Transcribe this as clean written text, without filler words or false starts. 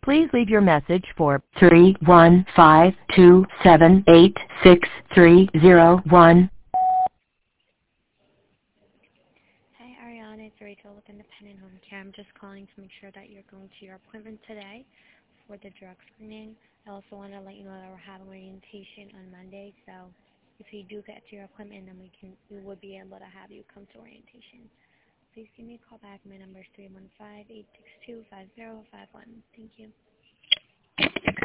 Please leave your message for 315-278-6301. Hi, Ariana. It's Rachel with Independent Home Care. I'm just calling to make sure that you're going to your appointment today for the drug screening. I also want to let you know that we're having orientation on Monday, so if you do get to your appointment, then we would be able to have you come to orientation. Please give me a call back. My number is 315-862-5051. Thank you.